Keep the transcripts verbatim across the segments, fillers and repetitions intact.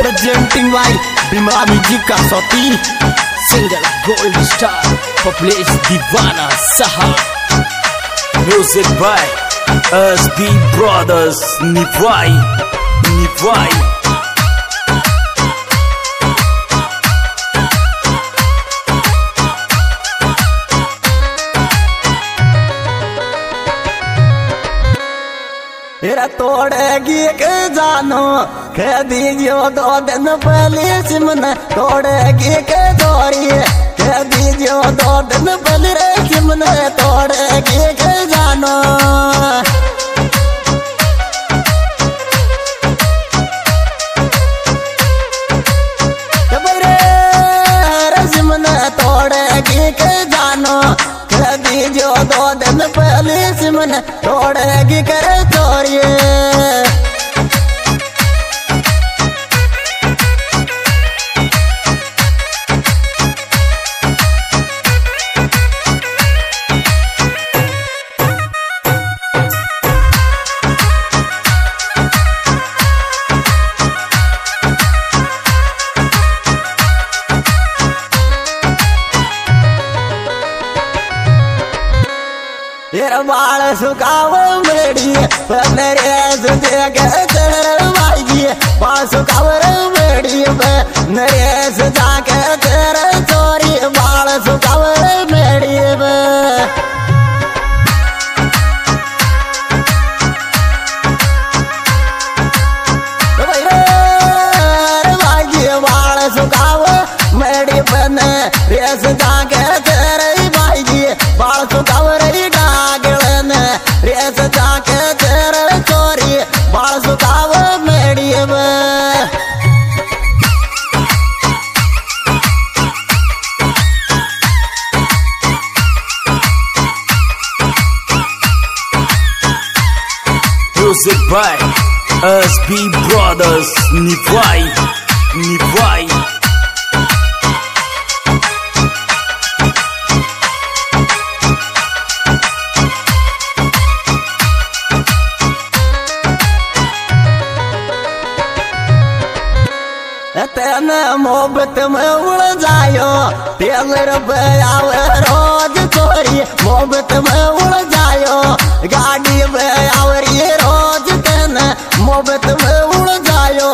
Presenting by Bima Music Kasoti, single Gold Star, Publish Divana Saha. Music by S B Brothers, Nivai, Nivai. तेरा तोड़ेगी के जानो कह दीजियो दो दिन पहले सिमन तोड़ेगी के दोरी कह दीजियो दो दिन पहले रे सिमन तोड़ेगी के जानो सिमन तोड़ेगी के जानो कह दीजियो दो दिन पहले सिमन तोड़ेगी करे तोरिए तेरा बाल सुखाव मेरी नरेश देखे तेरे भाई बाल सुखाव मेरी नरेश जाके तेरे चोरी बाल सुखाव मेरी भाई बाल सुखाव मेरी नरेश जाके तेरे भाई बाल सुखाव रेस जाके तेरे चोरी बाल सुखाव मेरी Music by S B Brothers, Nivai, Nivai. तेने मोहब्बत में उड़ जायो तेल रुपया रोज चोरी मोहब्बत में उड़ जायो गाड़ी में आवरी रोज तेने मोहब्बत में उड़ जायो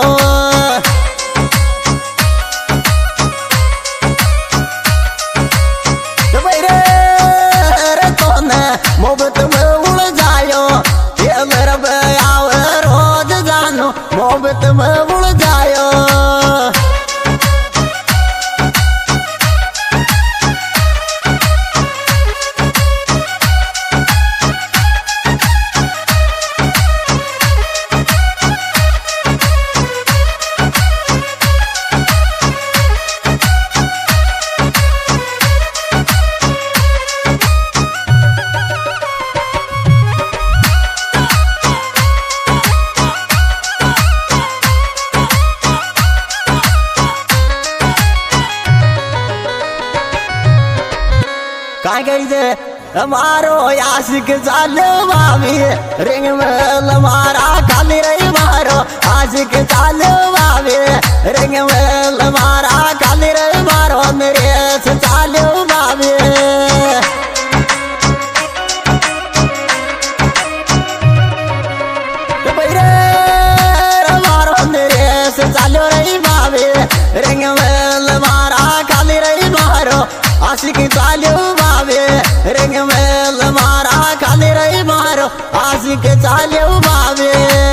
मोहब्बत में उड़ जायो तेल रुपया रोज जानो मोहब्बत में उड़ जायो हमारो आशिक चालो बाबी रिंग में हमारा खाली रही मारो आशिक चालो बाबी रिंग में हमारा खाली रही मारो मेरे से चालो बाबी मारो मेरे से चालो रही बाबी रिंग में हमारा खाली रही मारो आशिक चालो बाबी रिंग में मारा खाली रही मारो आशिक चालो बाबे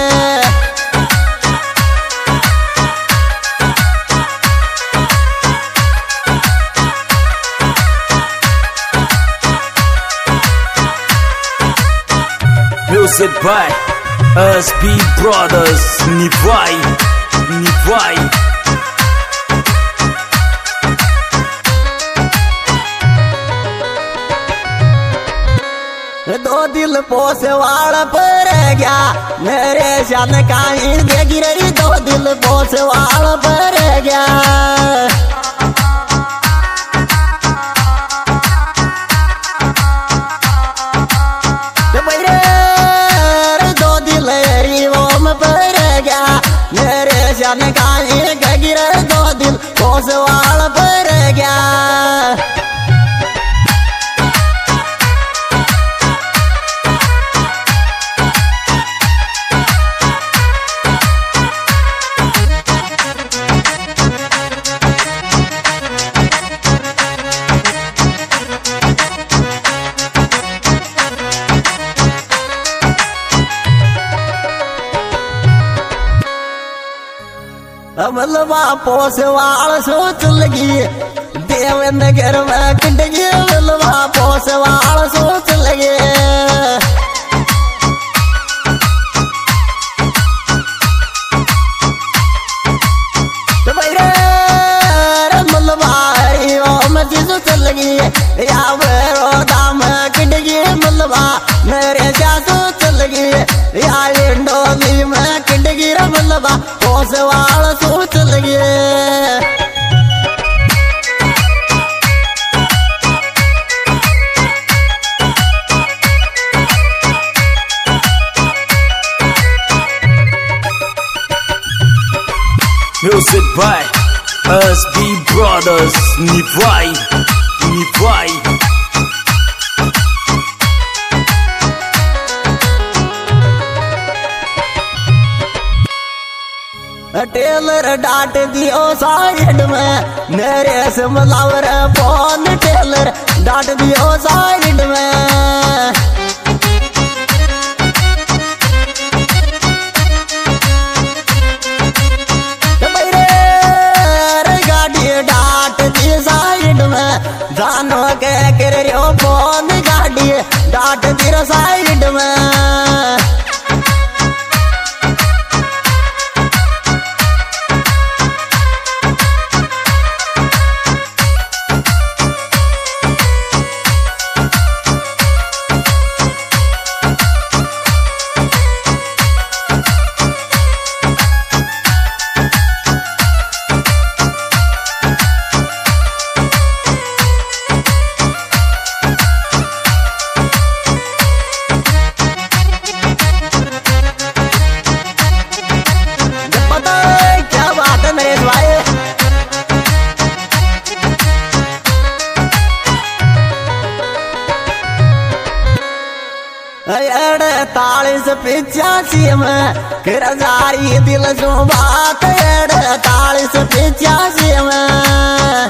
Music by S B Brothers, Nivai, Nivai. दो दिल पोसे वाल पर गया मेरे शान कहीं देगी रही दो दिल पोसे वाल पर गया दो दिल रिवोम पर गया मेरे शान कहीं मलबा पोसवाल सोच लगी देवनगर में किंडगी मलबा पोसवाल सोच लगे तो भाई मलबा मची सोच लगी या दाम किंडगी मलबा मेरे क्या सोच लगी या डोली में किंडगी मलबा पोसवाल सोच लगी Music by S B Brothers. Nivai, Nivai. Tailor डांट दियो साइड में मेरे से मलावर फोन टेलर डांट दियो साइड में जानो के कर रहो फोन गाड़ी डाट तेरा साइड में अड़तालीस पिचासी में किरदारी दिल जो बात अड़तालीस पिचासी में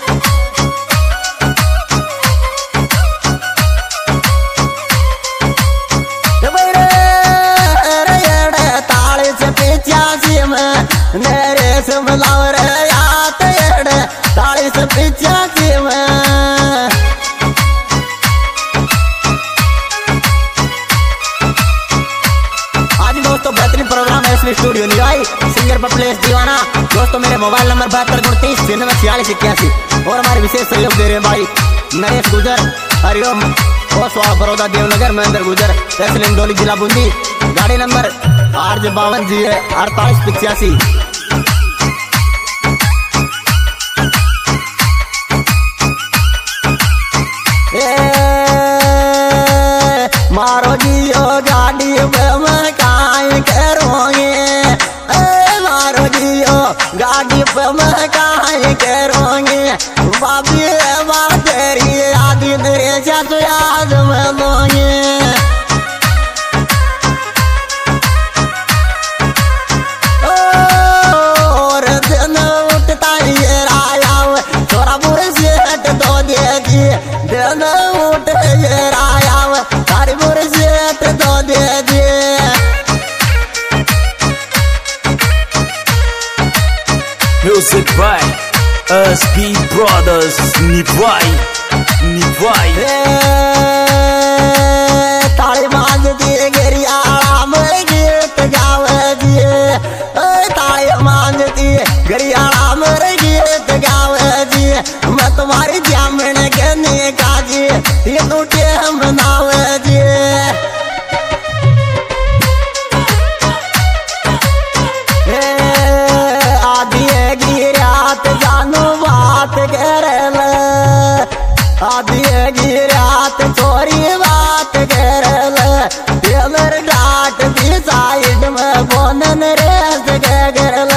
अड़तालीस पिचासी में मेरे से मिलावर याद अड़तालीस पिचासी में दोस्तों बेहतरीन प्रोग्राम है इसमें स्टूडियो निगाही सिंगर पप्लेस दीवाना दोस्तों मेरे मोबाइल नंबर बहत्तर उनतीस छियानवे छियालीस इक्यासी और हमारे विशेष सहयोग दे रहे हैं भाई नरेश गुजर हरिओम ओसवाल बड़ौदा देवनगर महेंद्र गुजर तहसील इंदौली जिला बूंदी गाड़ी नंबर आर जे बावन जी है अड़तालीस पिचासी मारो जियो गाड़ी में काहे करोगे मारो जियो गाड़ी पे मैं काहे करोगे बाबी बात तेरी आदि तेरे साथ याद में लोगे और दिन उठता ये राया थोड़ा बुरे से हट दो देगी दिन उठ ये राया तारी बुरे से हट दो देगी Music by S B Brothers. Nivai, Nivai. ताली मांग दिए गरियाला में गीत गावे दिए ताली मांग दिए गरियाला में गीत गावे दिए मैं तुम्हारी जामन के निकाजी ये टूटे हम बनावे दिए आदि गिरात चोरी बात करल टेलर डाट दी साइड में बोनन रेस के करल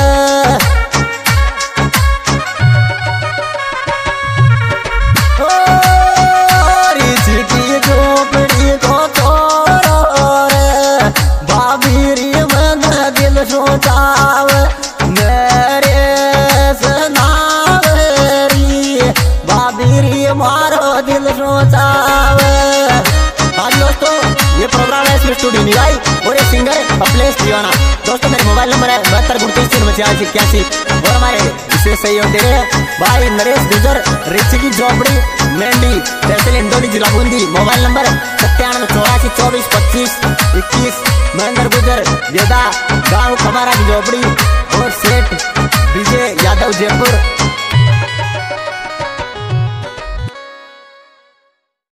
की झोपड़ी को तोड़ो रे बाबीरी मन दिल सोचाव मेरे सनावरी बाबीरी मारो दिल सोचाव। आज दोस्तों ये प्रोग्राम है फिल्म स्टूडियो निगाई और ये सिंगर कपलेश दीवाना। दोस्तों मेरे मोबाइल नंबर है बहत्तर उनतीस तीन छियासी इक्यासी और हमारे विशेष सहयोग दे रहे हैं भाई नरेश गुजर, रिची की झोपड़ी, मेंढी, तहसील इंदौली, जिला बूंदी। मोबाइल नंबर सत्तानवे चौरासी चौबीस पच्चीस इक्कीस। महेंद्र गुजर वेदा, गाँव खमारा की झोपड़ी और सेठ विजय यादव जयपुर।